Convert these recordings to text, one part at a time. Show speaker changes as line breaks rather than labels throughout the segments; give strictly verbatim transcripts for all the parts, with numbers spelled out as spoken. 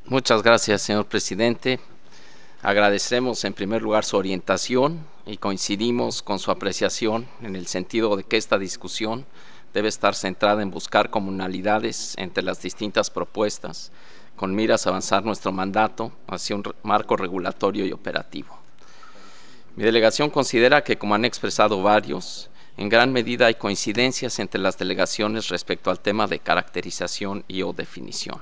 Muchas gracias, señor presidente. Agradecemos en primer lugar su orientación y coincidimos con su apreciación en el sentido de que esta discusión debe estar centrada en buscar comunalidades entre las distintas propuestas, con miras a avanzar nuestro mandato hacia un marco regulatorio y operativo. Mi delegación considera que, como han expresado varios, en gran medida hay coincidencias entre las delegaciones respecto al tema de caracterización y o definición.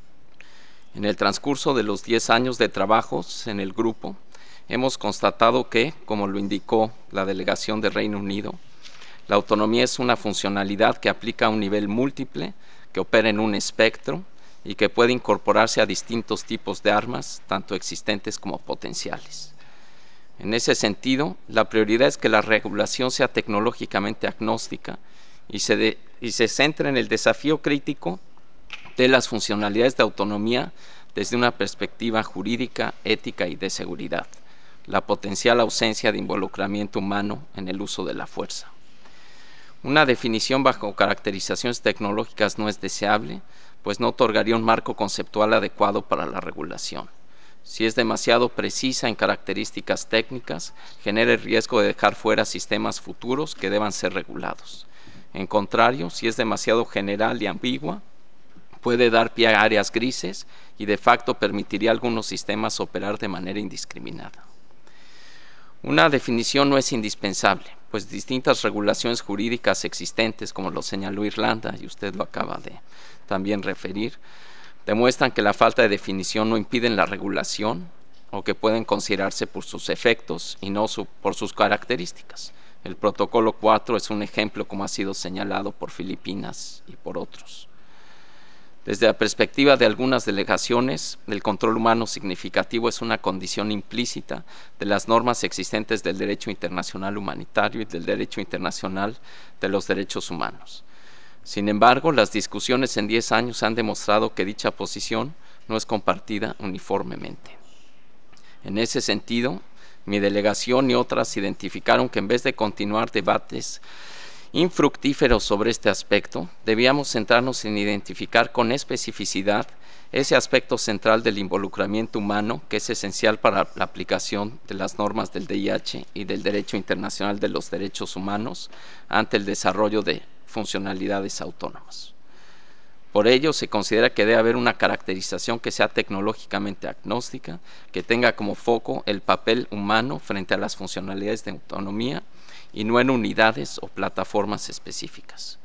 En el transcurso de los diez años de trabajos en el grupo, hemos constatado que, como lo indicó la delegación de Reino Unido, la autonomía es una funcionalidad que aplica a un nivel múltiple, que opera en un espectro y que puede incorporarse a distintos tipos de armas, tanto existentes como potenciales. En ese sentido, la prioridad es que la regulación sea tecnológicamente agnóstica y se, de, y se centre en el desafío crítico de las funcionalidades de autonomía desde una perspectiva jurídica, ética y de seguridad, la potencial ausencia de involucramiento humano en el uso de la fuerza. Una definición bajo caracterizaciones tecnológicas no es deseable, pues no otorgaría un marco conceptual adecuado para la regulación. Si es demasiado precisa en características técnicas, genera el riesgo de dejar fuera sistemas futuros que deban ser regulados. En contrario, si es demasiado general y ambigua, puede dar pie a áreas grises y de facto permitiría a algunos sistemas operar de manera indiscriminada. Una definición no es indispensable, pues distintas regulaciones jurídicas existentes, como lo señaló Irlanda, y usted lo acaba de también referir, demuestran que la falta de definición no impide la regulación o que pueden considerarse por sus efectos y no su, por sus características. El protocolo cuatro es un ejemplo, como ha sido señalado por Filipinas y por otros. Desde la perspectiva de algunas delegaciones, el control humano significativo es una condición implícita de las normas existentes del derecho internacional humanitario y del derecho internacional de los derechos humanos. Sin embargo, las discusiones en diez años han demostrado que dicha posición no es compartida uniformemente. En ese sentido, mi delegación y otras identificaron que en vez de continuar debates infructíferos sobre este aspecto, debíamos centrarnos en identificar con especificidad ese aspecto central del involucramiento humano que es esencial para la aplicación de las normas del D I H y del derecho internacional de los derechos humanos ante el desarrollo de funcionalidades autónomas. Por ello, se considera que debe haber una caracterización que sea tecnológicamente agnóstica, que tenga como foco el papel humano frente a las funcionalidades de autonomía y no en unidades o plataformas específicas.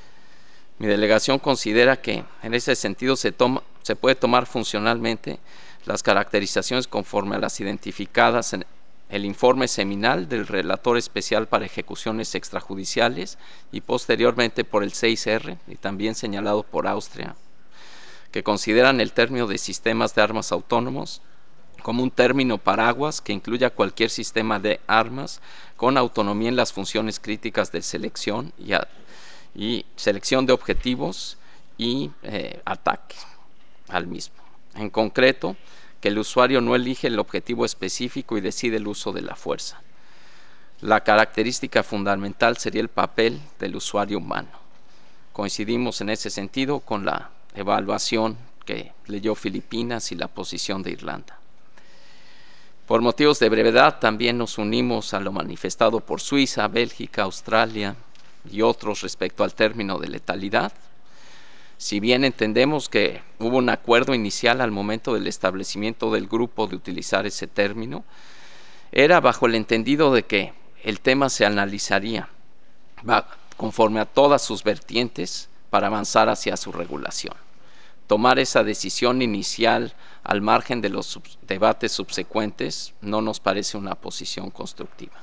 Mi delegación considera que en ese sentido se, toma, se puede tomar funcionalmente las caracterizaciones conforme a las identificadas en el informe seminal del Relator Especial para Ejecuciones Extrajudiciales y posteriormente por el seis R y también señalado por Austria, que consideran el término de sistemas de armas autónomos como un término paraguas que incluya cualquier sistema de armas con autonomía en las funciones críticas de selección y, a, y selección de objetivos y eh, ataque al mismo. En concreto, que el usuario no elige el objetivo específico y decide el uso de la fuerza. La característica fundamental sería el papel del usuario humano. Coincidimos en ese sentido con la evaluación que leyó Filipinas y la posición de Irlanda. Por motivos de brevedad, también nos unimos a lo manifestado por Suiza, Bélgica, Australia y otros respecto al término de letalidad. Si bien entendemos que hubo un acuerdo inicial al momento del establecimiento del grupo de utilizar ese término, era bajo el entendido de que el tema se analizaría conforme a todas sus vertientes para avanzar hacia su regulación. Tomar esa decisión inicial al margen de los sub- debates subsecuentes no nos parece una posición constructiva.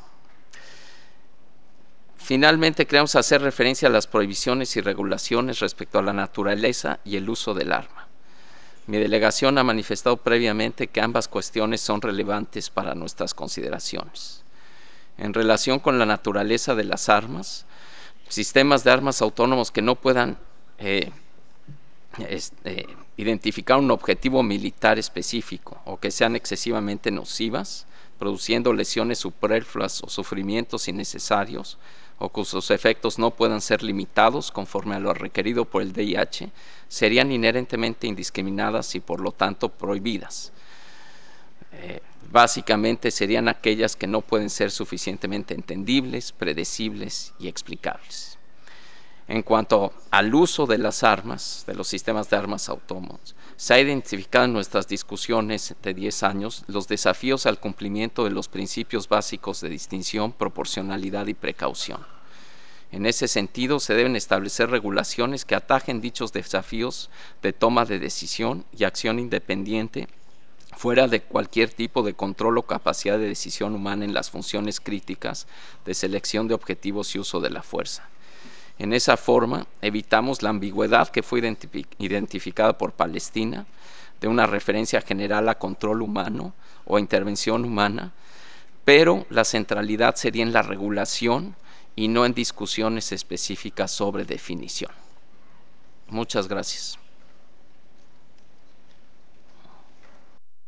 Finalmente, queremos hacer referencia a las prohibiciones y regulaciones respecto a la naturaleza y el uso del arma. Mi delegación ha manifestado previamente que ambas cuestiones son relevantes para nuestras consideraciones. En relación con la naturaleza de las armas, sistemas de armas autónomos que no puedan eh, este, identificar un objetivo militar específico o que sean excesivamente nocivas produciendo lesiones superfluas o sufrimientos innecesarios, o cuyos efectos no puedan ser limitados conforme a lo requerido por el V I H, serían inherentemente indiscriminadas y por lo tanto prohibidas. Eh, básicamente serían aquellas que no pueden ser suficientemente entendibles, predecibles y explicables. En cuanto al uso de las armas, de los sistemas de armas autónomos, se ha identificado en nuestras discusiones de diez años los desafíos al cumplimiento de los principios básicos de distinción, proporcionalidad y precaución. En ese sentido, se deben establecer regulaciones que atajen dichos desafíos de toma de decisión y acción independiente fuera de cualquier tipo de control o capacidad de decisión humana en las funciones críticas de selección de objetivos y uso de la fuerza. En esa forma, evitamos la ambigüedad que fue identific- identificada por Palestina de una referencia general a control humano o intervención humana, pero la centralidad sería en la regulación y no en discusiones específicas sobre definición. Muchas gracias.